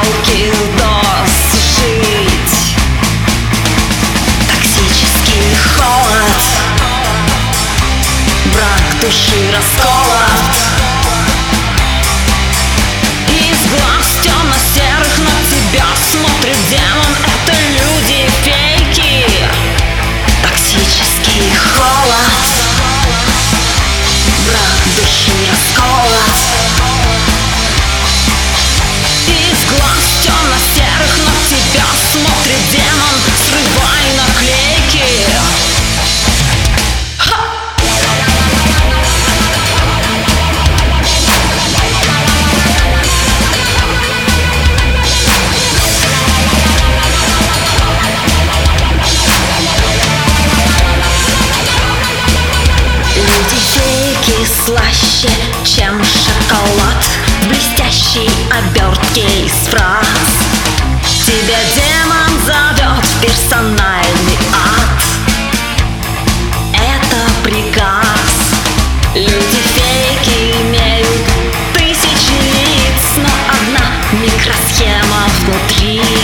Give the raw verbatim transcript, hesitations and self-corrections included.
мелких доз жить. Токсический холод, брак души расколот. Из глаз темно-серых на тебя смотрит демон. Это люди фейки. Токсический холод, брак души расколот. Из глаз темно-серых на тебя смотрит демон. Срывай наклейки. Слаще, чем шоколад, в блестящей обертке из фраз. Тебя демон зовет в персональный ад. Это приказ. Люди фейки имеют тысячи лиц, но одна микросхема внутри.